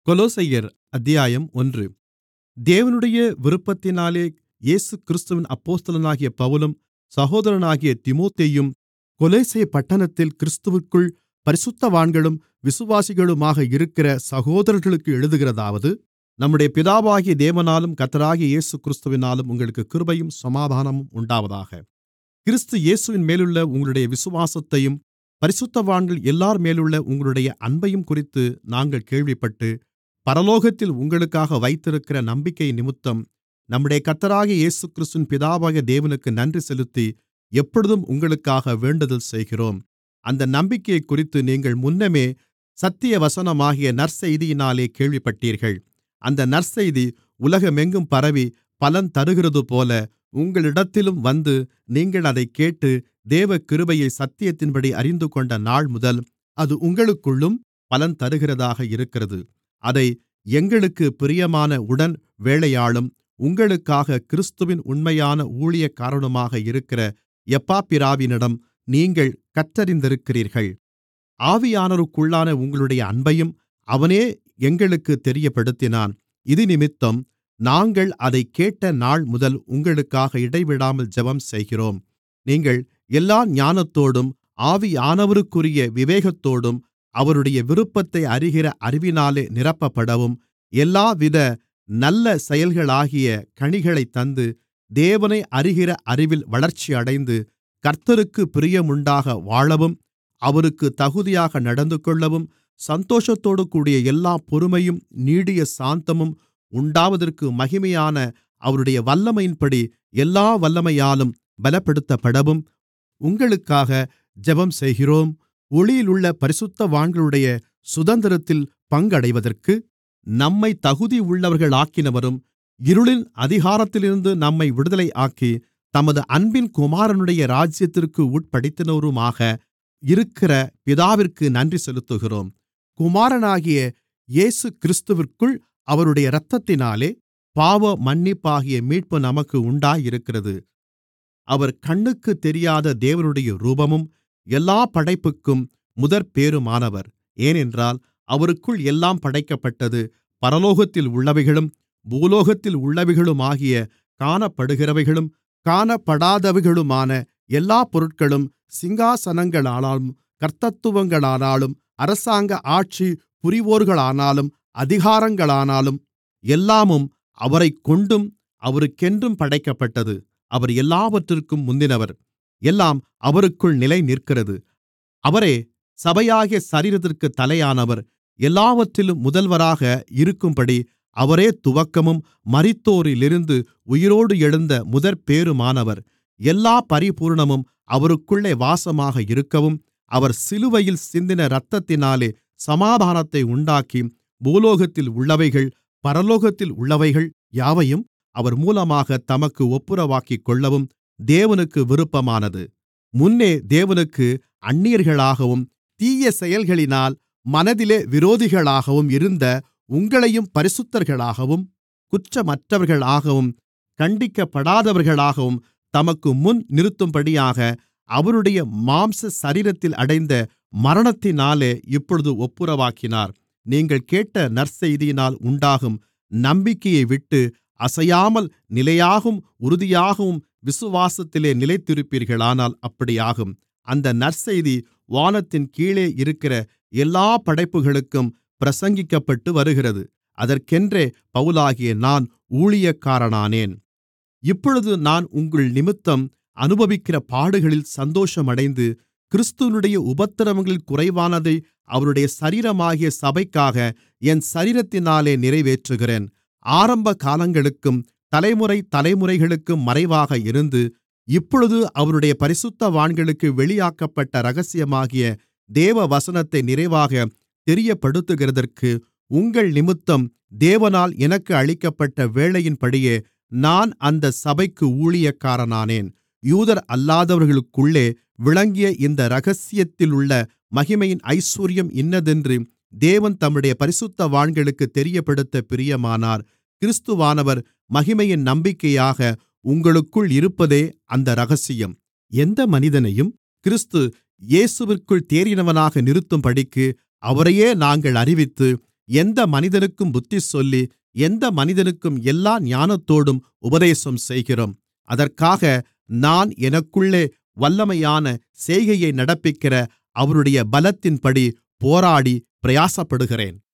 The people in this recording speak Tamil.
கொலோசையர் அத்தியாயம் 1. தேவனுடைய விருப்பத்தினாலே இயேசுகிறிஸ்துவின் அப்போஸ்தலனாகிய பவுலும் சகோதரனாகிய தீமோத்தேயுவும் கொலோசே பட்டணத்தில் கிறிஸ்துவிற்குள் பரிசுத்தவான்களும் விசுவாசிகளுமாக இருக்கிற சகோதரர்களுக்கு எழுதுகிறதாவது, நம்முடைய பிதாவாகிய தேவனாலும் கர்த்தராகிய இயேசுகிறிஸ்துவினாலும் உங்களுக்கு கிருபையும் சமாதானமும் உண்டாவதாக. கிறிஸ்து இயேசுவின் மேலுள்ள உங்களுடைய விசுவாசத்தையும் பரிசுத்தவான்கள் எல்லார்மேலுள்ள உங்களுடைய அன்பையும் குறித்து நாங்கள் கேள்விப்பட்டு, பரலோகத்தில் உங்களுக்காக வைத்திருக்கிற நம்பிக்கையினிமித்தம் நம்முடைய கர்த்தராகிய இயேசுகிறிஸ்துவின் பிதாவாகிய தேவனுக்கு நன்றி செலுத்தி எப்பொழுதும் உங்களுக்காக வேண்டுதல் செய்கிறோம். அந்த நம்பிக்கையைக்குறித்து நீங்கள் முன்னமே சத்திய வசனமாகிய நற்செய்தியினாலே கேள்விப்பட்டீர்கள். அந்த நற்செய்தி உலகமெங்கும் பரவி பலன் தருகிறதுபோல உங்களிடத்திலும் வந்து, நீங்கள் அதைக் கேட்டு தேவ கிருபையை சத்தியத்தின்படி அறிந்துகொண்ட நாள்முதல் அது உங்களுக்குள்ளும் பலன் தருகிறதாக இருக்கிறது. அதை எங்களுக்குப் பிரியமான உடன் வேலையாளும் உங்களுக்காக கிறிஸ்துவின் உண்மையான ஊழியக்காரனுமாக இருக்கிற எப்பாப்பிராவினிடம் நீங்கள் கற்றறிந்திருக்கிறீர்கள். ஆவியானவருக்குள்ளான உங்களுடைய அன்பையும் அவனே எங்களுக்குத் தெரியப்படுத்தினான். இதினிமித்தம் நாங்கள் அதைக் கேட்ட நாள்முதல் உங்களுக்காக இடைவிடாமல் ஜெபம் செய்கிறோம். நீங்கள் எல்லா ஞானத்தோடும் ஆவியானவருக்குரிய விவேகத்தோடும் அவருடைய விருப்பத்தை அறிகிற அறிவினாலே நிரப்பப்படவும், எல்லாவித நல்ல செயல்களாகிய கனிகளைத் தந்து, தேவனை அறிகிற அறிவில் வளர்ச்சியடைந்து, கர்த்தருக்குப் பிரியமுண்டாக வாழவும், அவருக்குத் தகுதியாக நடந்துகொள்ளவும், சந்தோஷத்தோடுகூடிய எல்லாப் பொறுமையும் நீடிய சாந்தமும் உண்டாவதற்கு மகிமையான அவருடைய வல்லமையின்படி எல்லா வல்லமையாலும் பலப்படுத்தப்படவும் உங்களுக்காக ஜெபம் செய்கிறோம். ஒளியிலுள்ள பரிசுத்தவான்களுடைய சுதந்திரத்தில் பங்கடைவதற்கு நம்மை தகுதியுள்ளவர்களாக்கினவரும், இருளின் அதிகாரத்திலிருந்து நம்மை விடுதலையாக்கி தமது அன்பின் குமாரனுடைய ராஜ்யத்திற்கு உட்படுத்தினவருமாக இருக்கிற பிதாவிற்கு நன்றி செலுத்துகிறோம். குமாரனாகிய இயேசுகிறிஸ்துவிற்குள் அவருடைய இரத்தத்தினாலே பாவ மன்னிப்பாகிய மீட்பு நமக்கு உண்டாயிருக்கிறது. அவர் கண்ணுக்குத் தெரியாத தேவனுடைய ரூபமும் எல்லாப் படைப்புக்கும் முதற்பேறுமானவர். ஏனென்றால் அவருக்குள் எல்லாம் படைக்கப்பட்டது, பரலோகத்தில் உள்ளவைகளும் பூலோகத்தில் உள்ளவைகளுமாகிய காணப்படுகிறவைகளும் காணப்படாதவைகளுமான எல்லாப் பொருட்களும், சிங்காசனங்களானாலும் கர்த்தத்துவங்களானாலும் அரசாங்க ஆட்சி புரிவோர்களானாலும் அதிகாரங்களானாலும் எல்லாமும் அவரைக்கொண்டும் அவருக்கென்றும் படைக்கப்பட்டது. அவர் எல்லாவற்றிற்கும் முந்தினவர். எல்லாம் அவருக்குள் நிலைநிற்கிறது. அவரே சபையாகிய சரீரத்திற்குத் தலையானவர். எல்லாவற்றிலும் முதல்வராக இருக்கும்படி அவரே துவக்கமும் மரித்தோரிலிருந்து உயிரோடு எழுந்த முதற்பேறுமானவர். எல்லா பரிபூரணமும் அவருக்குள்ளே வாசமாக இருக்கவும், அவர் சிலுவையில் சிந்தின இரத்தத்தினாலே சமாதானத்தை உண்டாக்கி, பூலோகத்தில் உள்ளவைகள் பரலோகத்தில் உள்ளவைகள் யாவையும் அவர் மூலமாக தமக்கு ஒப்புரவாக்கிக்கொள்ளவும் தேவனுக்கு விருப்பமானது. முன்னே தேவனுக்கு அந்நியர்களாகவும் தீய செயல்களினால் மனதிலே விரோதிகளாகவும் இருந்த உங்களையும் பரிசுத்தர்களாகவும் குற்றமற்றவர்களாகவும் கண்டிக்கப்படாதவர்களாகவும் தமக்கு முன் நிறுத்தும்படியாக அவருடைய மாம்ச சரீரத்தில் அடைந்த மரணத்தினாலே இப்பொழுது ஒப்புரவாக்கினார். நீங்கள் கேட்ட நற்செய்தியினால் உண்டாகும் நம்பிக்கையை விட்டு அசையாமல் நிலையாகவும் உறுதியாகவும் விசுவாசத்திலே நிலைத்திருப்பீர்களானால் அப்படியாகும். அந்த நற்செய்தி வானத்தின் கீழே இருக்கிற எல்லா படைப்புகளுக்கும் பிரசங்கிக்கப்பட்டு வருகிறது. அதற்கென்றே பவுலாகிய நான் ஊழியக்காரனானேன். இப்பொழுது நான் உங்கள் நிமித்தம் அனுபவிக்கிற பாடுகளில் சந்தோஷமடைந்து, கிறிஸ்துவினுடைய உபத்திரவங்களில் குறைவானதை அவருடைய சரீரமாகிய சபைக்காக என் சரீரத்தினாலே நிறைவேற்றுகிறேன். ஆரம்ப காலங்களுக்கும் தலைமுறை தலைமுறைகளுக்கும் மறைவாக இருந்து, இப்பொழுது அவருடைய பரிசுத்தவான்களுக்கு வெளியாக்கப்பட்ட இரகசியமாகிய தேவ வசனத்தை நிறைவாக தெரியப்படுத்துகிறதற்கு உங்கள் நிமித்தம் தேவனால் எனக்கு அளிக்கப்பட்ட வேலையின்படியே நான் அந்த சபைக்கு ஊழியக்காரனானேன். யூதர் அல்லாதவர்களுக்குள்ளே விளங்கிய இந்த இரகசியத்திலுள்ள மகிமையின் ஐசுவரியம் இன்னதென்று தேவன் தம்முடைய பரிசுத்தவான்களுக்கு தெரியப்படுத்த பிரியமானார். கிறிஸ்துவானவர் மகிமையின் நம்பிக்கையாக உங்களுக்குள் இருப்பதே அந்த இரகசியம். எந்த மனிதனையும் கிறிஸ்து இயேசுவிற்குள் தேறினவனாக நிறுத்தும்படிக்கு அவரையே நாங்கள் அறிவித்து, எந்த மனிதனுக்கும் புத்திசொல்லி எந்த மனிதனுக்கும் எல்லா ஞானத்தோடும் உபதேசம் செய்கிறோம். அதற்காக நான் எனக்குள்ளே வல்லமையான செய்கையை நடப்பிக்கிற அவருடைய பலத்தின்படி போராடி பிரயாசப்படுகிறேன்.